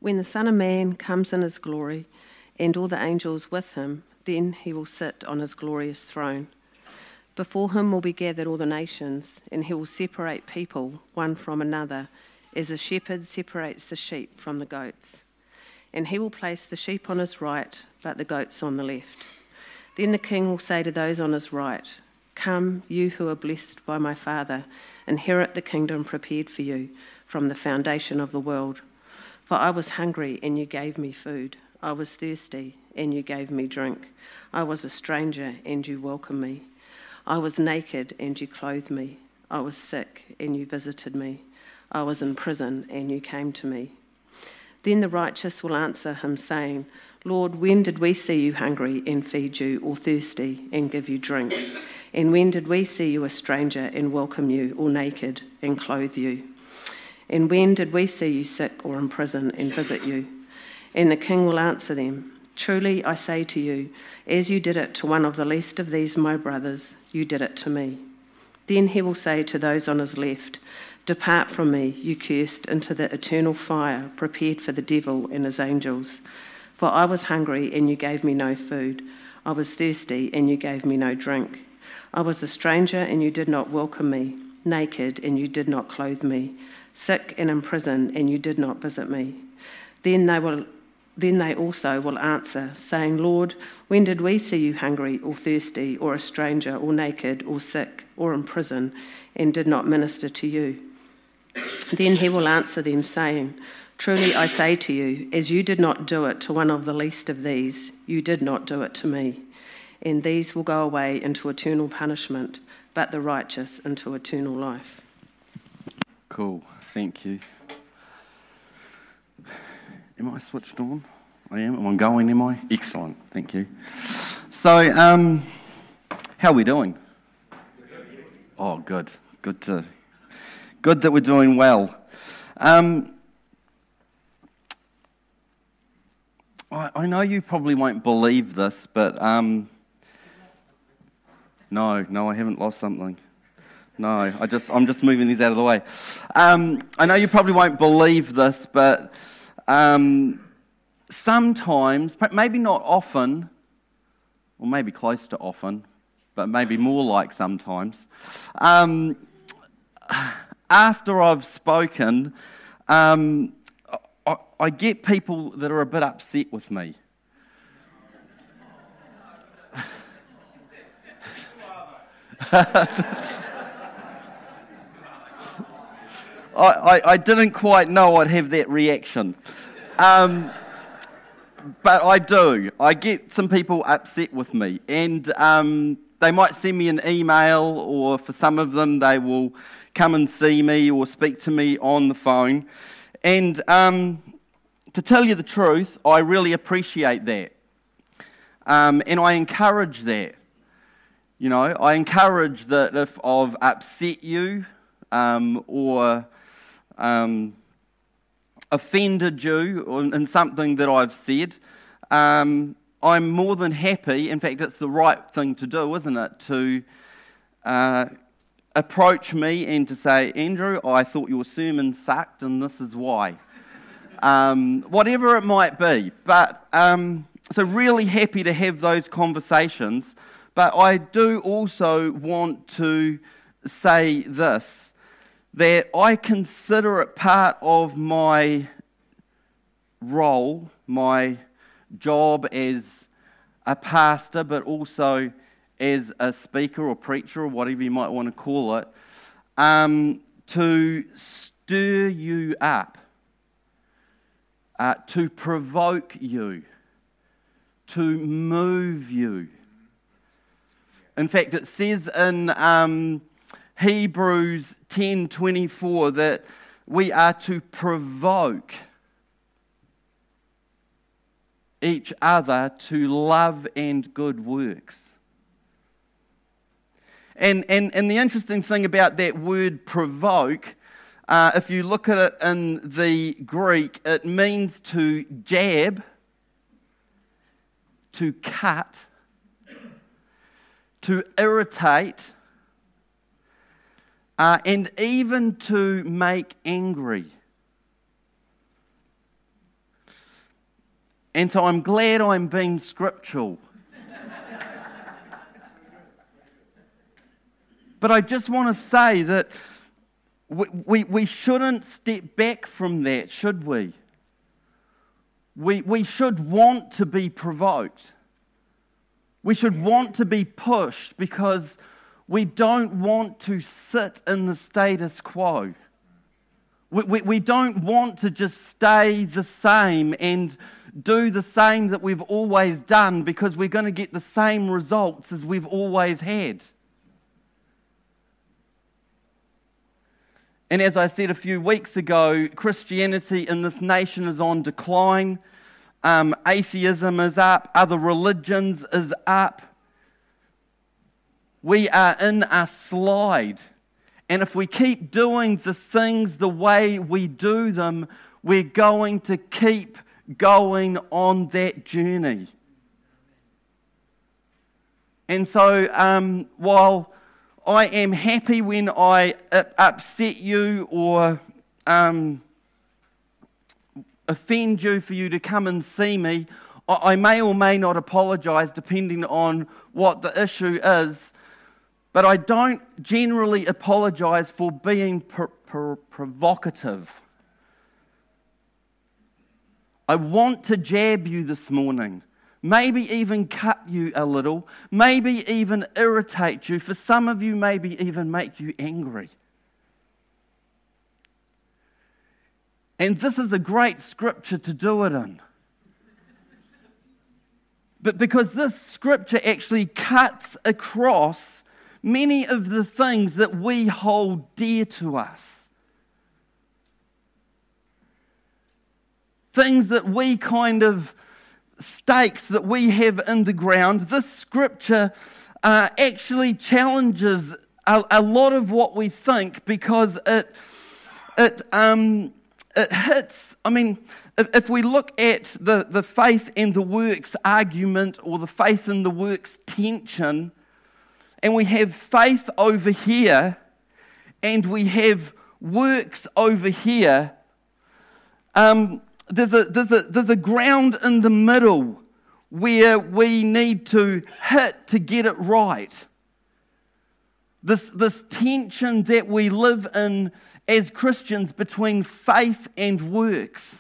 When the Son of Man comes in his glory, and all the angels with him, then he will sit on his glorious throne. Before him will be gathered all the nations, and he will separate people one from another, as a shepherd separates the sheep from the goats. And he will place the sheep on his right, but the goats on the left. Then the king will say to those on his right, "Come, you who are blessed by my Father, inherit the kingdom prepared for you from the foundation of the world. For I was hungry, and you gave me food. I was thirsty, and you gave me drink. I was a stranger, and you welcomed me. I was naked, and you clothed me. I was sick, and you visited me. I was in prison, and you came to me." Then the righteous will answer him, saying, "Lord, when did we see you hungry and feed you, or thirsty and give you drink? And when did we see you a stranger and welcome you, or naked and clothe you? And when did we see you sick or in prison and visit you?" And the king will answer them, "Truly I say to you, as you did it to one of the least of these my brothers, you did it to me." Then he will say to those on his left, "Depart from me, you cursed, into the eternal fire prepared for the devil and his angels. For I was hungry, and you gave me no food. I was thirsty, and you gave me no drink. I was a stranger, and you did not welcome me, naked, and you did not clothe me, sick and in prison, and you did not visit me." Then they also will answer, saying, "Lord, when did we see you hungry or thirsty or a stranger or naked or sick or in prison and did not minister to you?" Then he will answer them, saying, "Truly I say to you, as you did not do it to one of the least of these, you did not do it to me." And these will go away into eternal punishment, but the righteous into eternal life. Cool, thank you. Am I switched on? I am. Am I going, am I? Excellent, thank you. So, how are we doing? Oh, good. Good that we're doing well. I know you probably won't believe this, but no, I haven't lost something. No, I'm just moving these out of the way. I know you probably won't believe this, but sometimes, maybe not often, or maybe close to often, but maybe more like sometimes, after I've spoken, I get people that are a bit upset with me. I didn't quite know I'd have that reaction. But I do. I get some people upset with me, and they might send me an email, or for some of them they will come and see me or speak to me on the phone. And to tell you the truth, I really appreciate that. And I encourage that. You know, I encourage that if I've upset you or offended you in something that I've said, I'm more than happy, in fact it's the right thing to do, isn't it, to approach me and to say, "Andrew, I thought your sermon sucked and this is why." Whatever it might be. But so really happy to have those conversations. But I do also want to say this, that I consider it part of my role, my job as a pastor, but also as a speaker or preacher or whatever you might want to call it, to stir you up, to provoke you, to move you. In fact, it says in Hebrews 10:24 that we are to provoke each other to love and good works. And the interesting thing about that word provoke, if you look at it in the Greek, it means to jab, to cut, to irritate, and even to make angry. And so I'm glad I'm being scriptural. But I just want to say that we shouldn't step back from that, should we? We should want to be provoked. We should want to be pushed because we don't want to sit in the status quo. We don't want to just stay the same and do the same that we've always done because we're going to get the same results as we've always had. And as I said a few weeks ago, Christianity in this nation is on decline. Atheism is up. Other religions is up. We are in a slide. And if we keep doing the things the way we do them, we're going to keep going on that journey. And so while I am happy when I upset you or offend you for you to come and see me, I may or may not apologise depending on what the issue is, but I don't generally apologise for being provocative. I want to jab you this morning. Maybe even cut you a little, maybe even irritate you. For some of you, maybe even make you angry. And this is a great scripture to do it in. But because this scripture actually cuts across many of the things that we hold dear to us. Things that we stakes that we have in the ground. This scripture actually challenges a lot of what we think because it hits. I mean, if we look at the faith and the works argument or the faith and the works tension, and we have faith over here and we have works over here, there's a ground in the middle where we need to hit to get it right. This tension that we live in as Christians between faith and works.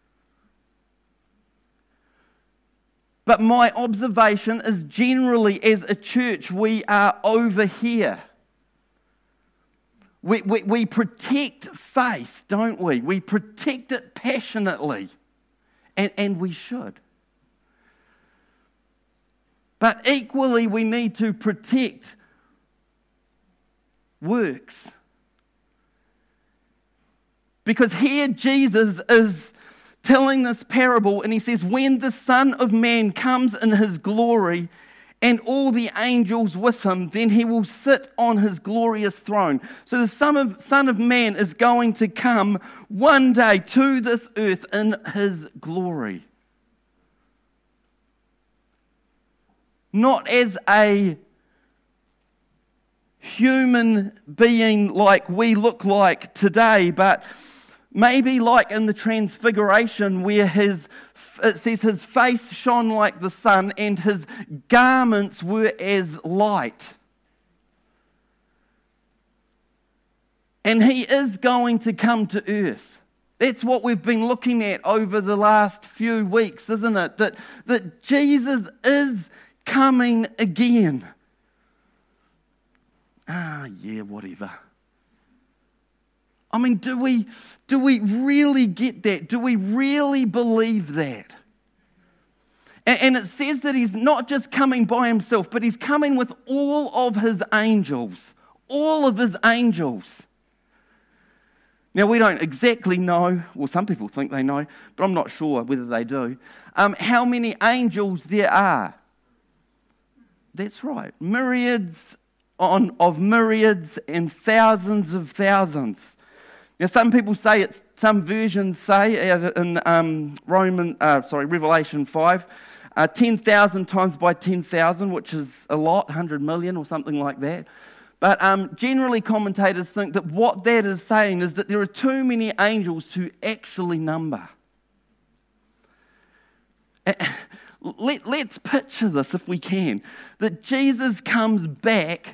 But my observation is generally as a church we are over here. We protect faith, don't we? We protect it passionately, and we should. But equally, we need to protect works. Because here Jesus is telling this parable, and he says, when the Son of Man comes in his glory, and all the angels with him, then he will sit on his glorious throne. So the Son of Man is going to come one day to this earth in his glory. Not as a human being like we look like today, but maybe like in the Transfiguration where it says his face shone like the sun and his garments were as light. And he is going to come to earth. That's what we've been looking at over the last few weeks, isn't it? That Jesus is coming again. Whatever. I mean, do we really get that? Do we really believe that? And it says that he's not just coming by himself, but he's coming with all of his angels. All of his angels. Now, we don't exactly know, well, some people think they know, but I'm not sure whether they do, how many angels there are. That's right. Myriads of myriads and thousands of thousands. Now, some people say some versions say in Revelation 5, 10,000 times by 10,000, which is a lot, 100 million or something like that. But generally, commentators think that what that is saying is that there are too many angels to actually number. Let's picture this if we can, that Jesus comes back,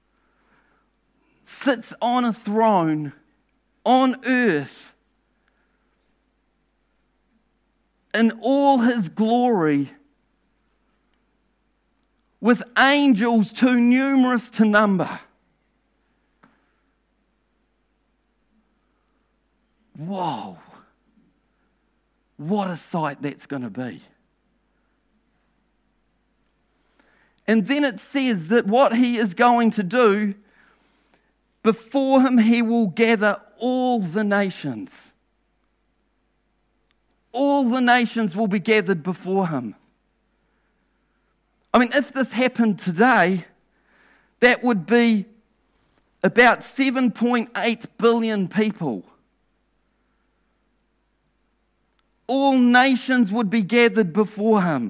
sits on a throne on earth in all his glory, with angels too numerous to number. Whoa, what a sight that's going to be. And then it says that what he is going to do, before him he will gather all the nations. All the nations will be gathered before him. I mean, if this happened today, that would be about 7.8 billion people. All nations would be gathered before him.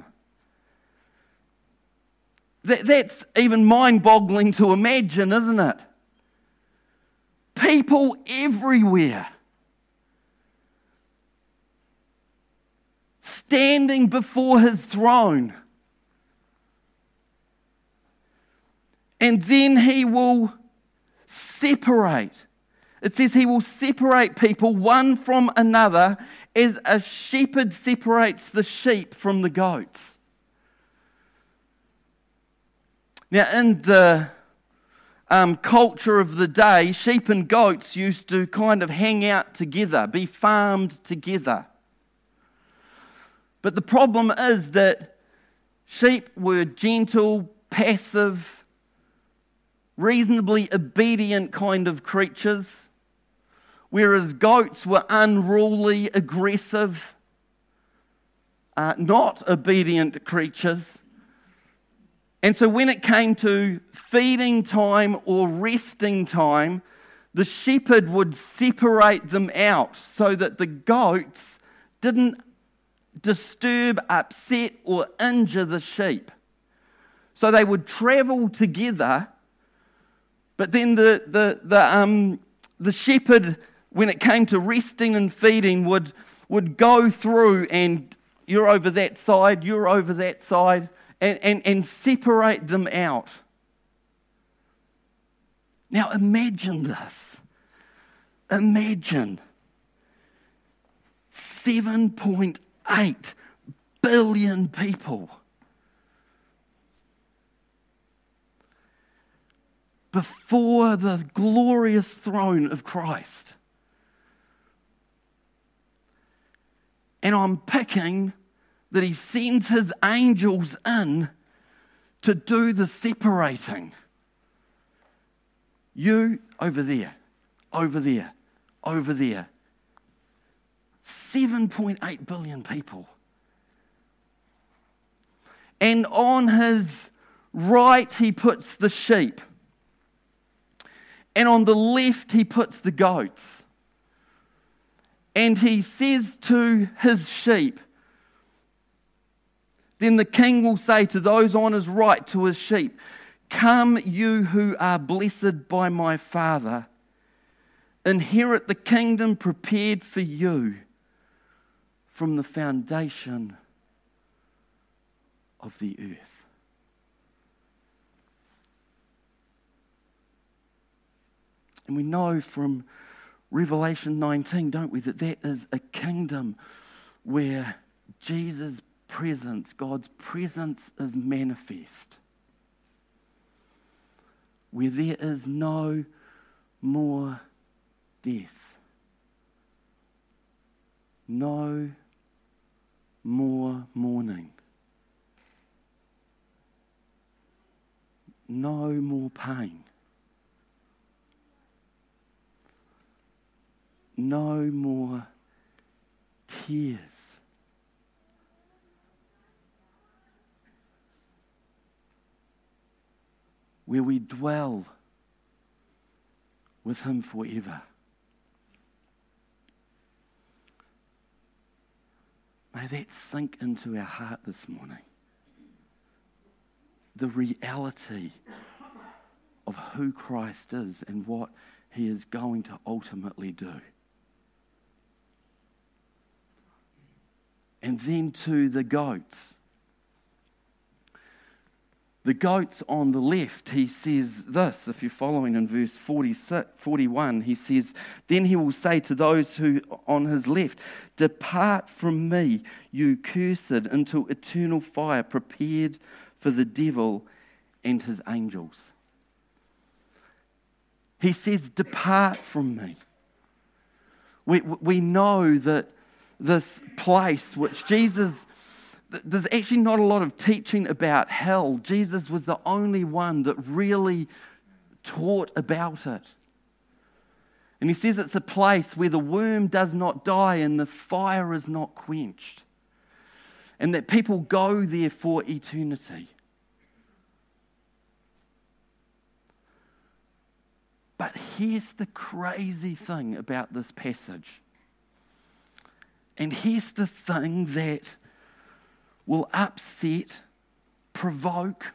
That's even mind-boggling to imagine, isn't it? People everywhere standing before his throne. And then he will separate. It says he will separate people one from another as a shepherd separates the sheep from the goats. Now, in the culture of the day, sheep and goats used to kind of hang out together, be farmed together. But the problem is that sheep were gentle, passive, reasonably obedient kind of creatures, whereas goats were unruly, aggressive, not obedient creatures. And so when it came to feeding time or resting time, the shepherd would separate them out so that the goats didn't disturb, upset, or injure the sheep. So they would travel together, but then the shepherd, when it came to resting and feeding, would go through, and you're over that side, you're over that side, and separate them out. Now imagine this. Imagine 7.8 billion people before the glorious throne of Christ. And I'm picking that he sends his angels in to do the separating. You over there, over there, over there. 7.8 billion people. And on his right he puts the sheep. And on the left he puts the goats. And he says to his sheep, then the king will say to those on his right, to his sheep, "Come, you who are blessed by my Father, inherit the kingdom prepared for you from the foundation of the earth." And we know from Revelation 19, don't we, that that is a kingdom where Jesus' presence, God's presence, is manifest. Where there is no more death. No more mourning. No more pain. No more tears. Where we dwell with him forever. May that sink into our heart this morning. The reality of who Christ is and what he is going to ultimately do. And and then to the goats. The goats on the left, he says this, if you're following in verse 41, he says, then he will say to those who on his left, depart from me, you cursed, into eternal fire prepared for the devil and his angels. He says, depart from me. We know that this place which Jesus... There's actually not a lot of teaching about hell. Jesus was the only one that really taught about it. And he says it's a place where the worm does not die and the fire is not quenched. And that people go there for eternity. But here's the crazy thing about this passage. And here's the thing that will upset, provoke,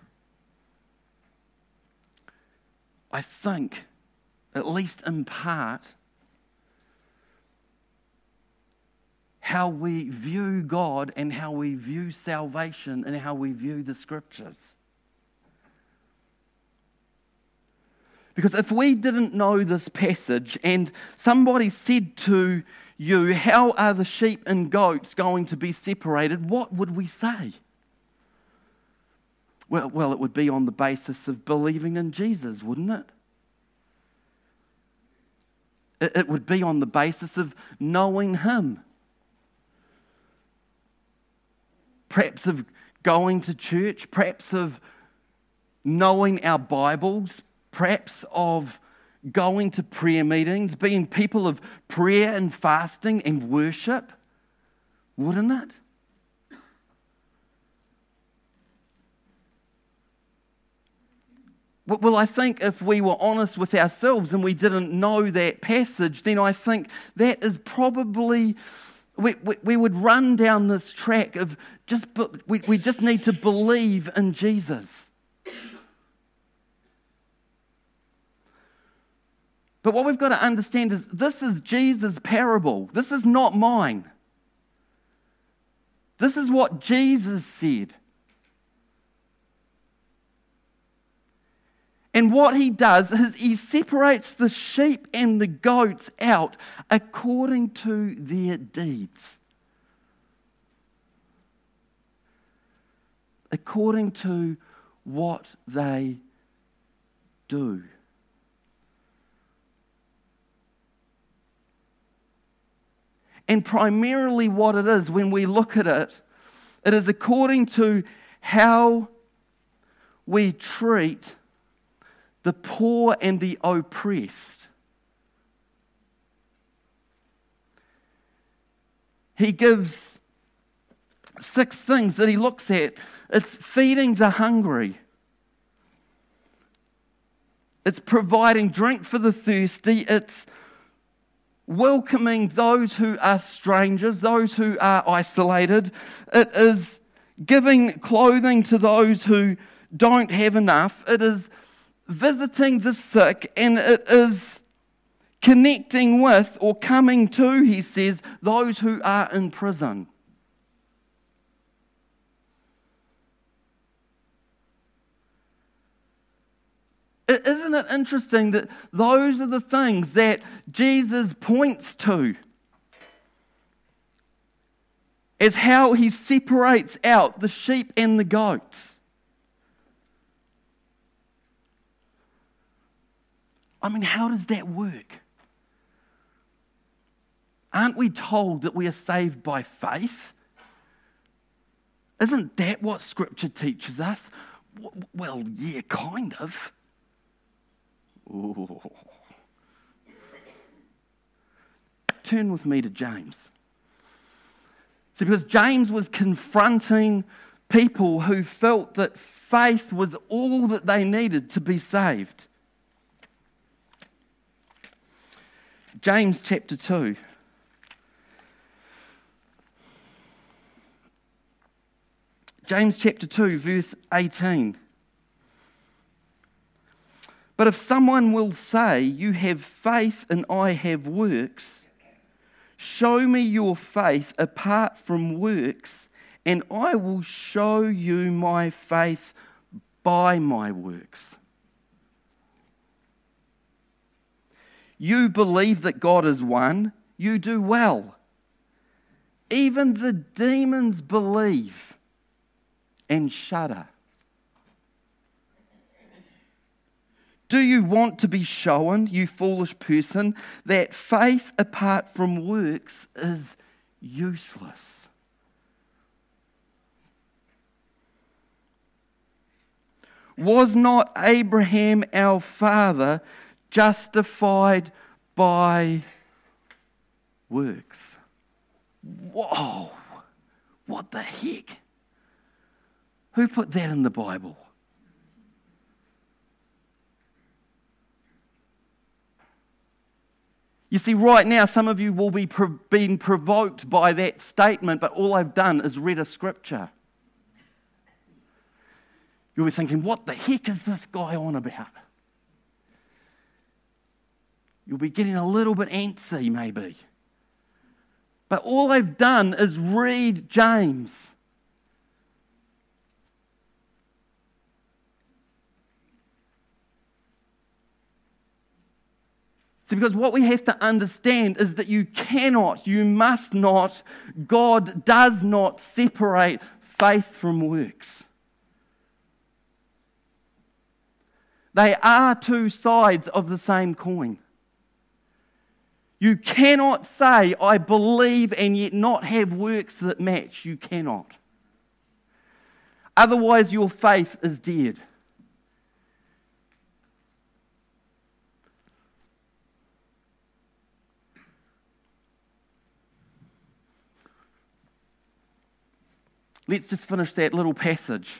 I think, at least in part, how we view God and how we view salvation and how we view the Scriptures. Because if we didn't know this passage and somebody said to you, how are the sheep and goats going to be separated? What would we say? Well, it would be on the basis of believing in Jesus, wouldn't it? It would be on the basis of knowing Him. Perhaps of going to church, perhaps of knowing our Bibles, perhaps of going to prayer meetings, being people of prayer and fasting and worship, wouldn't it? Well, I think if we were honest with ourselves and we didn't know that passage, then I think that is probably, we would run down this track of we just need to believe in Jesus. But what we've got to understand is this is Jesus' parable. This is not mine. This is what Jesus said. And what he does is he separates the sheep and the goats out according to their deeds. According to what they do. And primarily what it is, when we look at it, it is according to how we treat the poor and the oppressed. He gives 6 things that he looks at. It's feeding the hungry. It's providing drink for the thirsty. It's welcoming those who are strangers, those who are isolated. It is giving clothing to those who don't have enough. It is visiting the sick, and it is connecting with or coming to, he says, those who are in prison. Isn't it interesting that those are the things that Jesus points to as how he separates out the sheep and the goats? I mean, how does that work? Aren't we told that we are saved by faith? Isn't that what Scripture teaches us? Well, yeah, kind of. Ooh. Turn with me to James. See, because James was confronting people who felt that faith was all that they needed to be saved. James chapter 2. James chapter 2, verse 18. But if someone will say, you have faith and I have works, Show me your faith apart from works, and I will show you my faith by my works. You believe that God is one, you do well. Even the demons believe and shudder. Do you want to be shown, you foolish person, that faith apart from works is useless? Was not Abraham our father justified by works? Whoa! What the heck? Who put that in the Bible? You see, right now, some of you will be being provoked by that statement, but all I've done is read a scripture. You'll be thinking, what the heck is this guy on about? You'll be getting a little bit antsy, maybe. But all I've done is read James. See, because what we have to understand is that you must not, God does not separate faith from works. They are two sides of the same coin. You cannot say, I believe, and yet not have works that match. You cannot. Otherwise, your faith is dead. Let's just finish that little passage.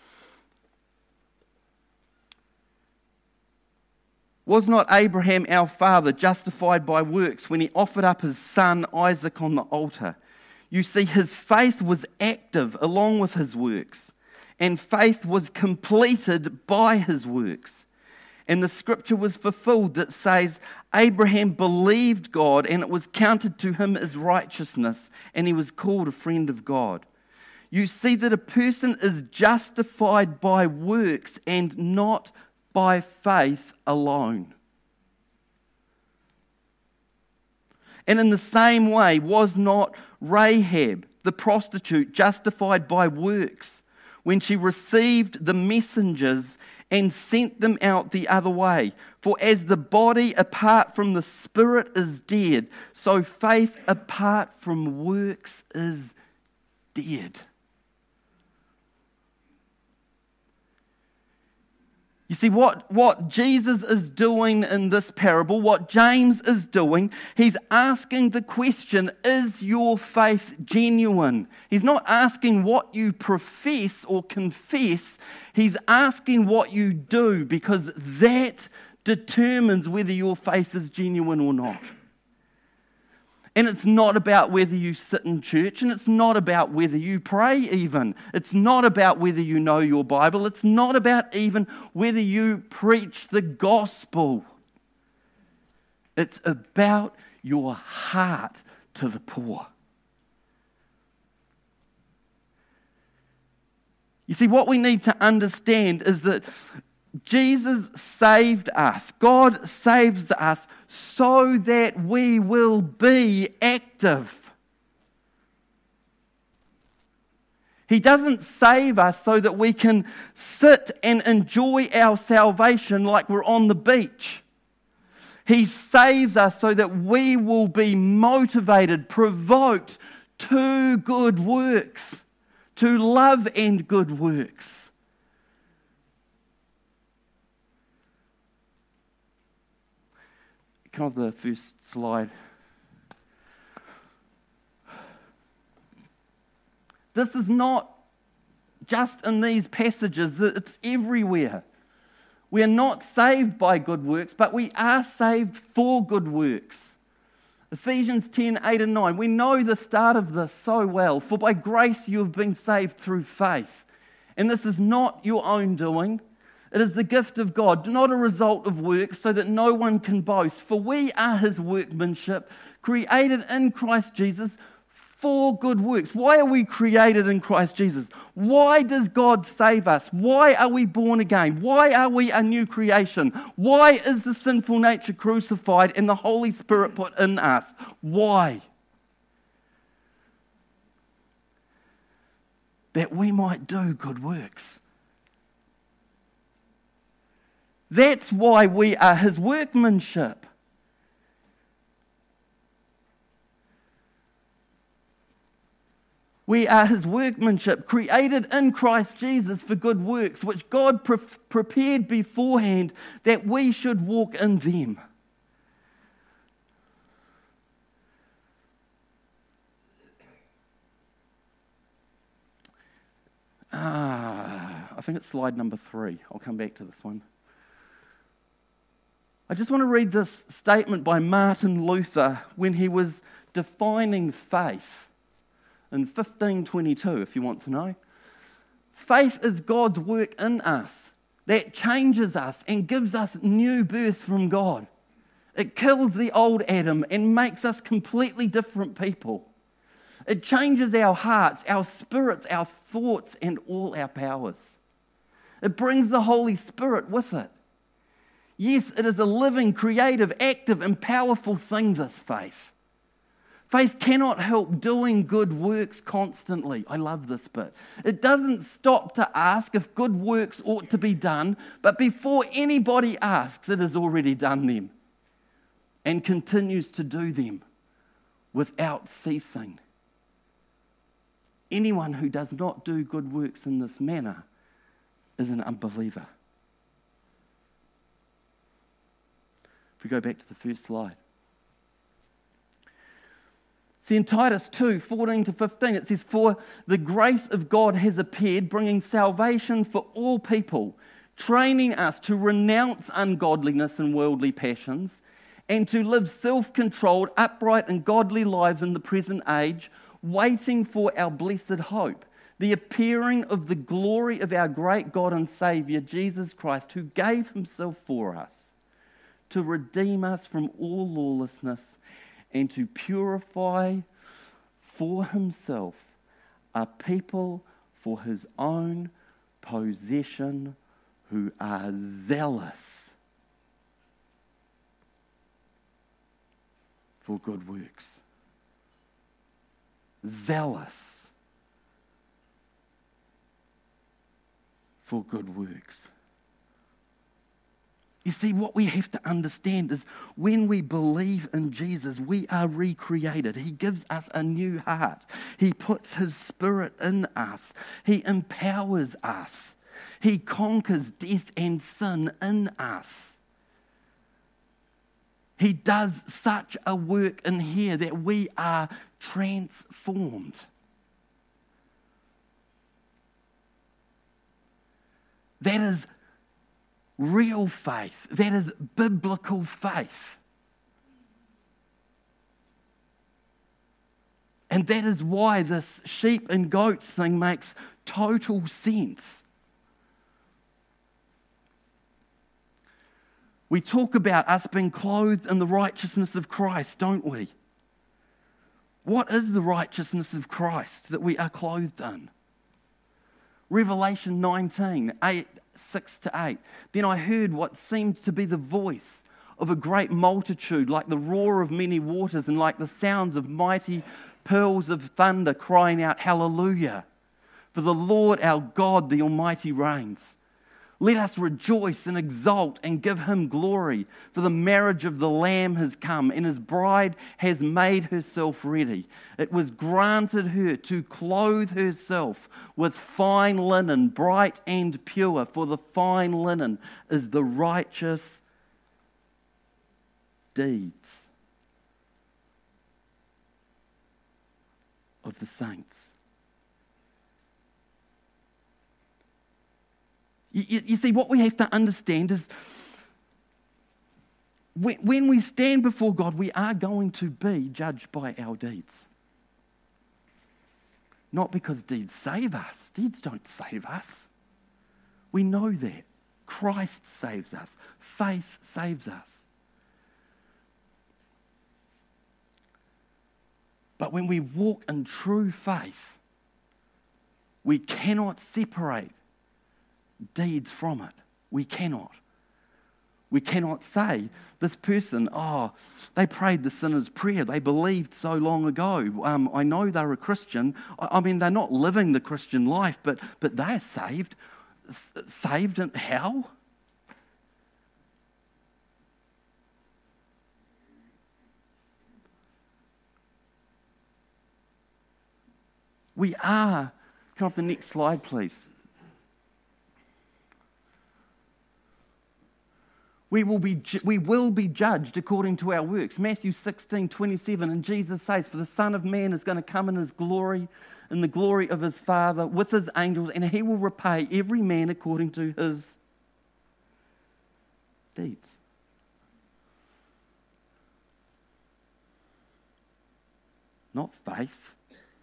Was not Abraham our father justified by works when he offered up his son Isaac on the altar? You see, his faith was active along with his works, and faith was completed by his works. And the scripture was fulfilled that says, Abraham believed God, and it was counted to him as righteousness, and he was called a friend of God. You see that a person is justified by works and not by faith alone. And in the same way, was not Rahab, the prostitute, justified by works when she received the messengers and sent them out the other way? For as the body apart from the spirit is dead, so faith apart from works is dead. You see, what Jesus is doing in this parable, what James is doing, he's asking the question, is your faith genuine? He's not asking what you profess or confess, he's asking what you do, because that determines whether your faith is genuine or not. And it's not about whether you sit in church, and it's not about whether you pray even. It's not about whether you know your Bible. It's not about even whether you preach the gospel. It's about your heart to the poor. You see, what we need to understand is that Jesus saved us. God saves us so that we will be active. He doesn't save us so that we can sit and enjoy our salvation like we're on the beach. He saves us so that we will be motivated, provoked to good works, to love and good works. Can I have the first slide? This is not just in these passages, it's everywhere. We are not saved by good works, but we are saved for good works. Ephesians 10, 8 and 9. We know the start of this so well. For by grace you have been saved through faith. And this is not your own doing. It is the gift of God, not a result of works, so that no one can boast. For we are his workmanship, created in Christ Jesus for good works. Why are we created in Christ Jesus? Why does God save us? Why are we born again? Why are we a new creation? Why is the sinful nature crucified and the Holy Spirit put in us? Why? That we might do good works. That's why we are His workmanship. We are His workmanship, created in Christ Jesus for good works, which God prepared beforehand that we should walk in them. I think it's slide number 3. I'll come back to this one. I just want to read this statement by Martin Luther when he was defining faith in 1522, if you want to know. Faith is God's work in us that changes us and gives us new birth from God. It kills the old Adam and makes us completely different people. It changes our hearts, our spirits, our thoughts, and all our powers. It brings the Holy Spirit with it. Yes, it is a living, creative, active, and powerful thing, this faith. Faith cannot help doing good works constantly. I love this bit. It doesn't stop to ask if good works ought to be done, but before anybody asks, it has already done them and continues to do them without ceasing. Anyone who does not do good works in this manner is an unbeliever. If we go back to the first slide. See, in Titus 2, 14 to 15, it says, "For the grace of God has appeared, bringing salvation for all people, training us to renounce ungodliness and worldly passions, and to live self-controlled, upright, and godly lives in the present age, waiting for our blessed hope, the appearing of the glory of our great God and Saviour, Jesus Christ, who gave Himself for us, to redeem us from all lawlessness, and to purify for Himself a people for His own possession who are zealous for good works." Zealous for good works. You see, what we have to understand is when we believe in Jesus, we are recreated. He gives us a new heart. He puts His Spirit in us. He empowers us. He conquers death and sin in us. He does such a work in here that we are transformed. That is real faith. That is biblical faith. And that is why this sheep and goats thing makes total sense. We talk about us being clothed in the righteousness of Christ, don't we? What is the righteousness of Christ that we are clothed in? Revelation 19, 6-8. "Then I heard what seemed to be the voice of a great multitude, like the roar of many waters and like the sounds of mighty peals of thunder, crying out, 'Hallelujah! For the Lord our God, the Almighty reigns. Let us rejoice and exult and give Him glory, for the marriage of the Lamb has come, and His bride has made herself ready. It was granted her to clothe herself with fine linen, bright and pure, for the fine linen is the righteous deeds of the saints.'" You see, what we have to understand is when we stand before God, we are going to be judged by our deeds. Not because deeds save us. Deeds don't save us. We know that. Christ saves us. Faith saves us. But when we walk in true faith, we cannot separate deeds from it. We cannot. We cannot say, this person, they prayed the sinner's prayer. They believed so long ago. I know they're a Christian. I mean, they're not living the Christian life, but they're saved. Saved in how? We are. Come off the next slide, please. We will be judged according to our works. Matthew 16:27, and Jesus says, for the Son of Man is going to come in his glory, in the glory of his Father, with his angels, and he will repay every man according to his deeds. Not faith,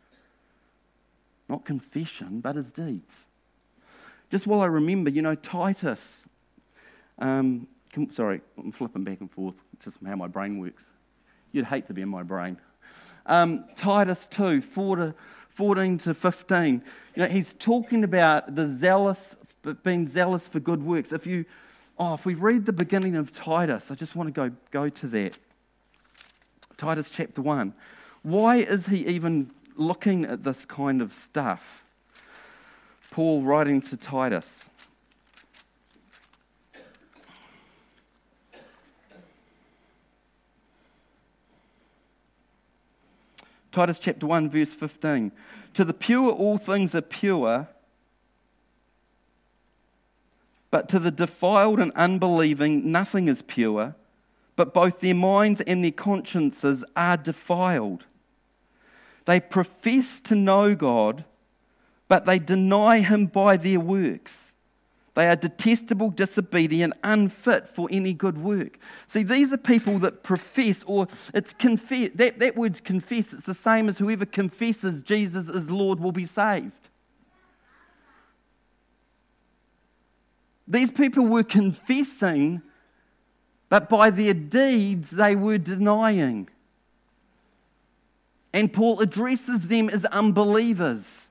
not confession, but his deeds. Just while I remember, Titus, sorry, I'm flipping back and forth. It's just how my brain works. You'd hate to be in my brain. Titus 2, 14 to 15. He's talking about being zealous for good works. If we read the beginning of Titus, I just want to go to that. Titus chapter 1. Why is he even looking at this kind of stuff? Paul writing to Titus. Titus chapter 1, verse 15. To the pure all things are pure, but to the defiled and unbelieving nothing is pure, but both their minds and their consciences are defiled. They profess to know God, but they deny him by their works. They are detestable, disobedient, unfit for any good work. See, these are people that profess, or it's confess. That word's confess. It's the same as whoever confesses Jesus as Lord will be saved. These people were confessing, but by their deeds they were denying. And Paul addresses them as unbelievers.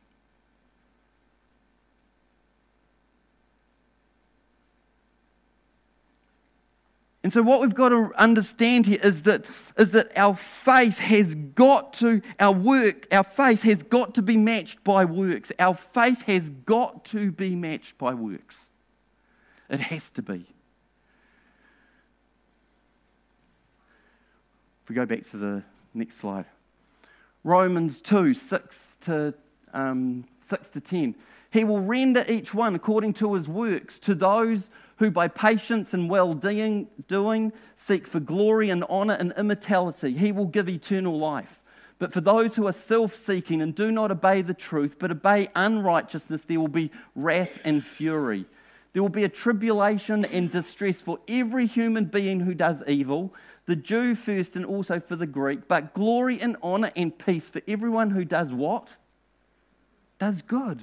And so what we've got to understand here is that our faith has got to be matched by works. Our faith has got to be matched by works. It has to be. If we go back to the next slide. Romans 2, 6 to 10. He will render each one according to his works, to those who by patience and well-doing seek for glory and honour and immortality. He will give eternal life. But for those who are self-seeking and do not obey the truth, but obey unrighteousness, there will be wrath and fury. There will be a tribulation and distress for every human being who does evil, the Jew first and also for the Greek, but glory and honour and peace for everyone who does what? Does good.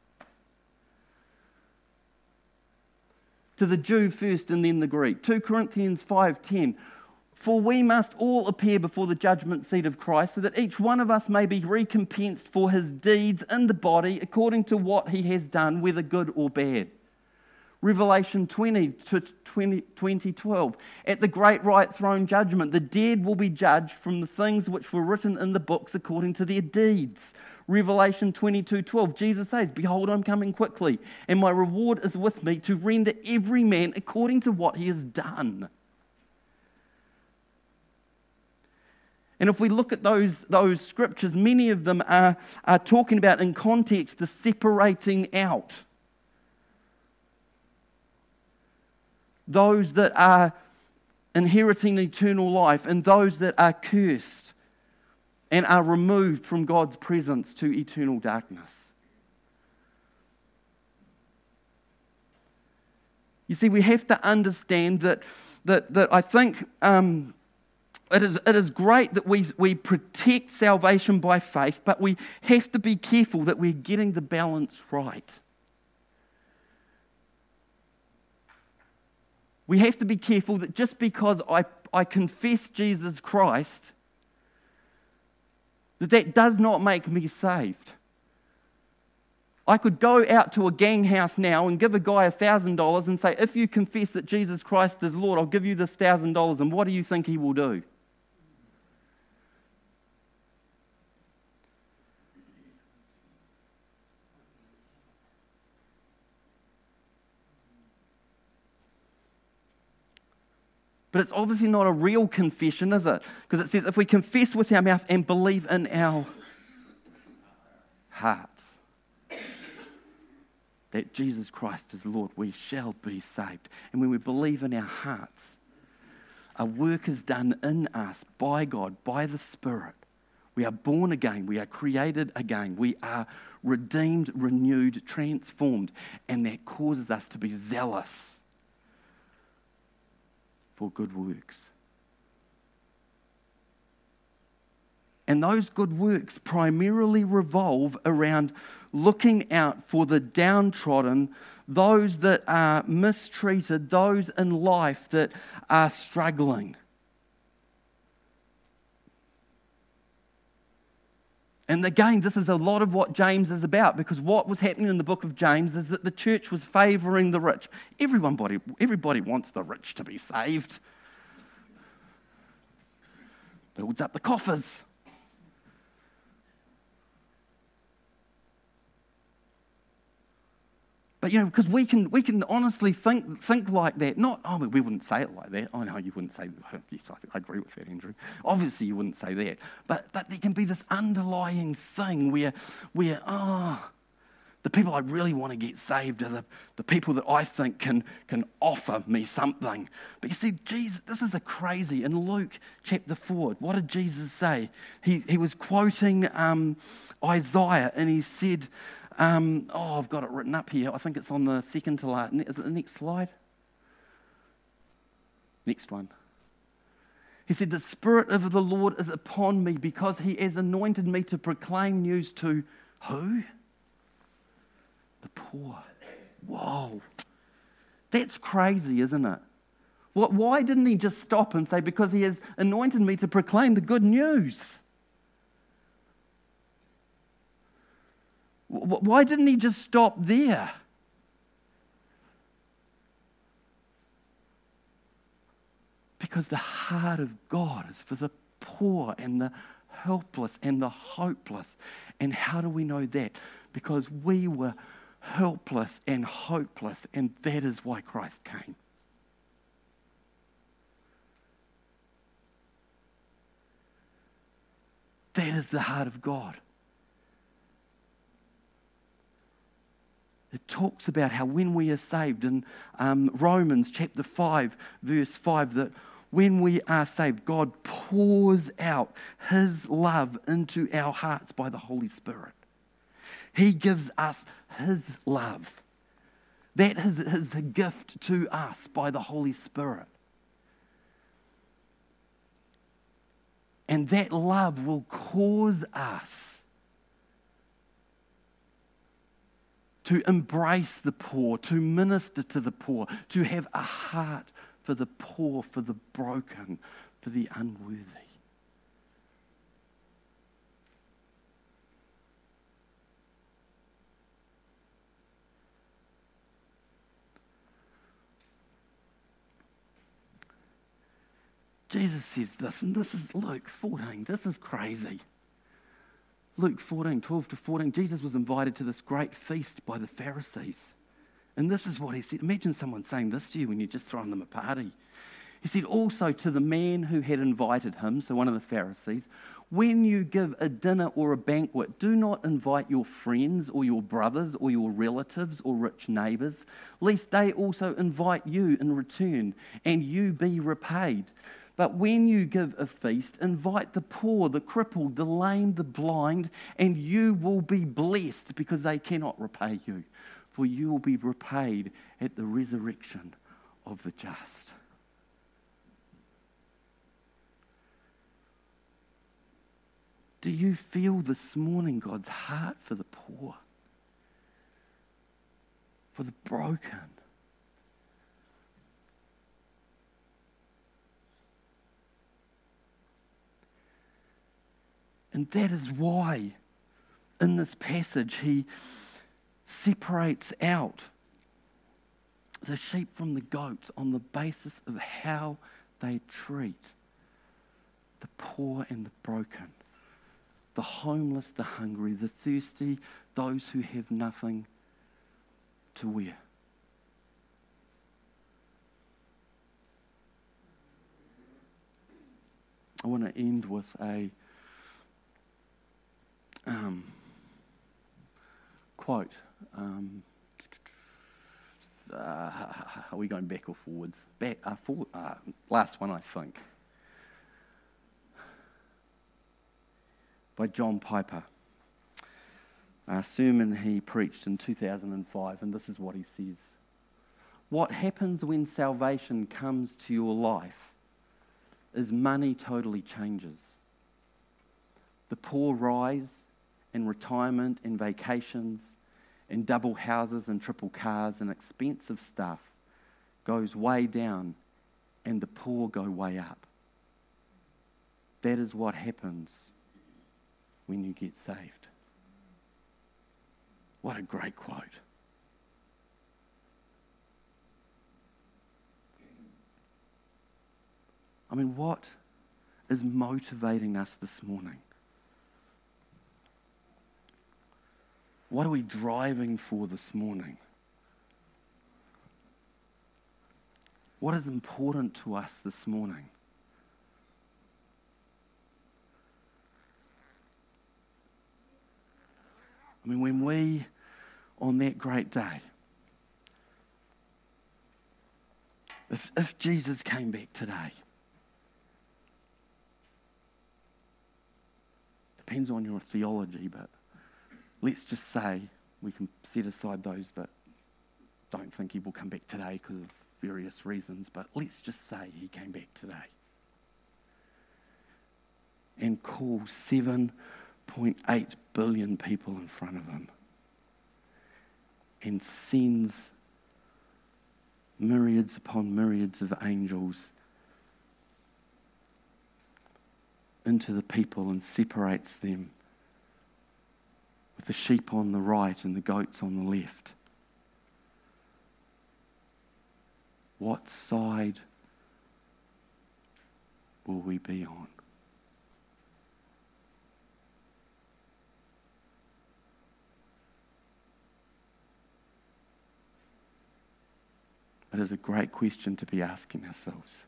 To the Jew first and then the Greek. 2 Corinthians 5:10. For we must all appear before the judgment seat of Christ, so that each one of us may be recompensed for his deeds in the body according to what he has done, whether good or bad. Revelation 20:12. At the great white throne judgment, the dead will be judged from the things which were written in the books according to their deeds. Revelation 22:12, Jesus says, behold, I'm coming quickly, and my reward is with me to render every man according to what he has done. And if we look at those scriptures, many of them are talking about, in context, the separating out. Those that are inheriting eternal life and those that are cursed and are removed from God's presence to eternal darkness. You see, we have to understand that I think it is great that we protect salvation by faith, but we have to be careful that we're getting the balance right. We have to be careful that just because I confess Jesus Christ that does not make me saved. I could go out to a gang house now and give a guy $1,000 and say, if you confess that Jesus Christ is Lord, I'll give you this $1,000. And what do you think he will do? But it's obviously not a real confession, is it? Because it says, if we confess with our mouth and believe in our hearts that Jesus Christ is Lord, we shall be saved. And when we believe in our hearts, a work is done in us by God, by the Spirit. We are born again. We are created again. We are redeemed, renewed, transformed. And that causes us to be zealous for good works. And those good works primarily revolve around looking out for the downtrodden, those that are mistreated, those in life that are struggling. And again, this is a lot of what James is about, because what was happening in the book of James is that the church was favouring the rich. Everybody wants the rich to be saved. Builds up the coffers. But because we can honestly think like that. We wouldn't say it like that. I know you wouldn't say that. Yes, I agree with that, Andrew. Obviously you wouldn't say that. But there can be this underlying thing where the people I really want to get saved are the people that I think can offer me something. But you see, Jesus, this is a crazy. In Luke chapter 4, what did Jesus say? He was quoting Isaiah, and he said, I've got it written up here. I think it's on the second to last. Is it the next slide? Next one. He said, the Spirit of the Lord is upon me because he has anointed me to proclaim news to who? The poor. Whoa. That's crazy, isn't it? Why didn't he just stop and say, because he has anointed me to proclaim the good news? Why didn't he just stop there? Because the heart of God is for the poor and the helpless and the hopeless. And how do we know that? Because we were helpless and hopeless, and that is why Christ came. That is the heart of God. It talks about how when we are saved in Romans chapter 5, verse 5, that when we are saved, God pours out his love into our hearts by the Holy Spirit. He gives us his love. That is his gift to us by the Holy Spirit. And that love will cause us to embrace the poor, to minister to the poor, to have a heart for the poor, for the broken, for the unworthy. Jesus says this, and this is Luke 14. This is crazy. Luke 14, 12 to 14, Jesus was invited to this great feast by the Pharisees. And this is what he said. Imagine someone saying this to you when you're just throwing them a party. He said, also to the man who had invited him, so one of the Pharisees, when you give a dinner or a banquet, do not invite your friends or your brothers or your relatives or rich neighbours, lest they also invite you in return and you be repaid. But when you give a feast, invite the poor, the crippled, the lame, the blind, and you will be blessed because they cannot repay you. For you will be repaid at the resurrection of the just. Do you feel this morning God's heart for the poor? For the broken? And that is why in this passage he separates out the sheep from the goats on the basis of how they treat the poor and the broken, the homeless, the hungry, the thirsty, those who have nothing to wear. I want to end with a quote. Are we going back or forwards? Forward, last one, I think. By John Piper. A sermon he preached in 2005, and this is what he says. What happens when salvation comes to your life is money totally changes. The poor rise, and retirement and vacations and double houses and triple cars and expensive stuff goes way down, and the poor go way up. That is what happens when you get saved. What a great quote. I mean, what is motivating us this morning? What are we driving for this morning? What is important to us this morning? I mean, when we, on that great day, if Jesus came back today, depends on your theology, but let's just say we can set aside those that don't think he will come back today because of various reasons, but let's just say he came back today and call 7.8 billion people in front of him and sends myriads upon myriads of angels into the people and separates them with the sheep on the right and the goats on the left. What side will we be on? It is a great question to be asking ourselves.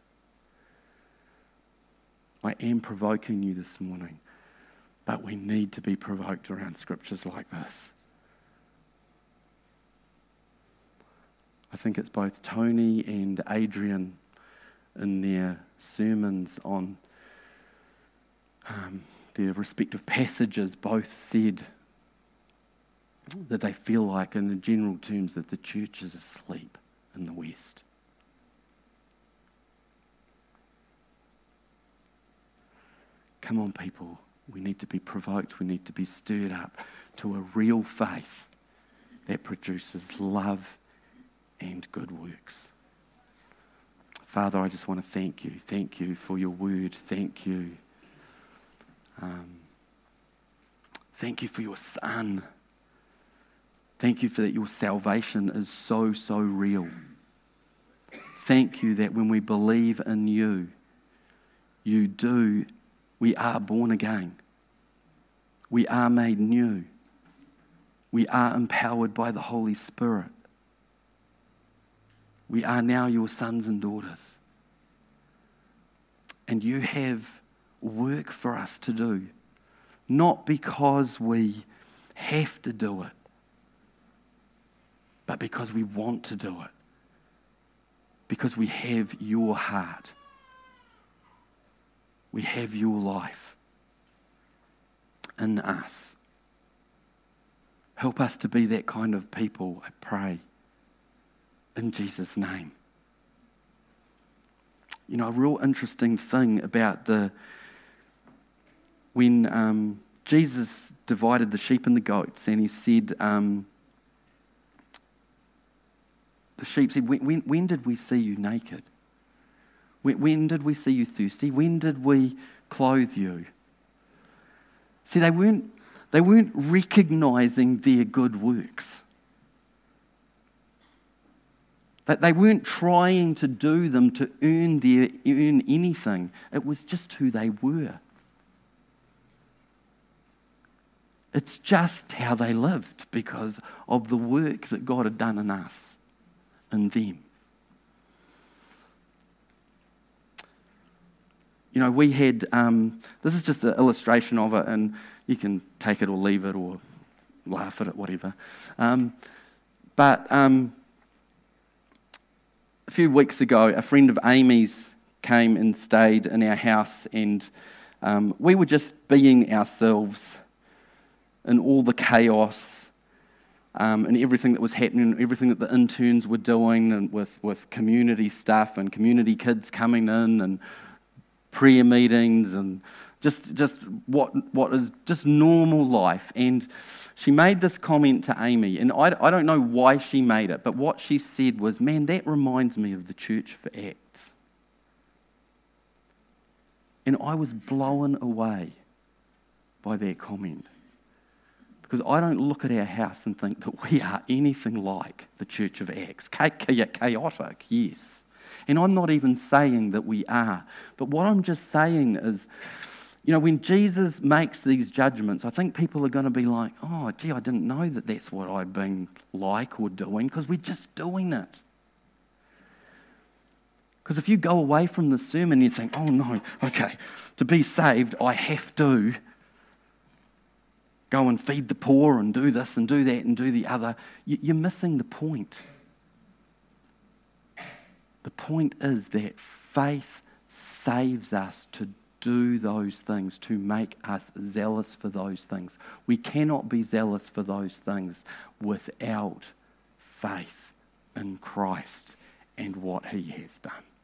I am provoking you this morning, but we need to be provoked around scriptures like this. I think it's both Tony and Adrian in their sermons on their respective passages both said that they feel like, in the general terms, that the church is asleep in the West. Come on, people. We need to be provoked. We need to be stirred up to a real faith that produces love and good works. Father, I just want to thank you. Thank you for your word. Thank you. Thank you for your Son. Thank you for that your salvation is so, so real. Thank you that when we believe in you, we are born again. We are made new. We are empowered by the Holy Spirit. We are now your sons and daughters. And you have work for us to do, not because we have to do it, but because we want to do it. Because we have your heart. We have your life in us. Help us to be that kind of people, I pray, in Jesus' name. You know, a real interesting thing about when Jesus divided the sheep and the goats, and he said, the sheep said, when did we see you naked? When did we see you thirsty? When did we clothe you? See, they weren't recognising their good works. That they weren't trying to do them to earn anything. It was just who they were. It's just how they lived because of the work that God had done in us and them. You know, we had, this is just an illustration of it, and you can take it or leave it or laugh at it, whatever. But a few weeks ago, a friend of Amy's came and stayed in our house, and we were just being ourselves in all the chaos and everything that was happening, everything that the interns were doing, and with community stuff and community kids coming in and prayer meetings and just what is just normal life. And she made this comment to Amy, and I don't know why she made it, but what she said was, man, that reminds me of the Church of Acts. And I was blown away by that comment. Because I don't look at our house and think that we are anything like the Church of Acts. Chaotic, yes. And I'm not even saying that we are. But what I'm just saying is, you know, when Jesus makes these judgments, I think people are going to be like, oh, gee, I didn't know that that's what I'd been like or doing, because we're just doing it. Because if you go away from the sermon and you think, oh no, okay, to be saved, I have to go and feed the poor and do this and do that and do the other, you're missing the point. The point is that faith saves us to do those things, to make us zealous for those things. We cannot be zealous for those things without faith in Christ and what he has done.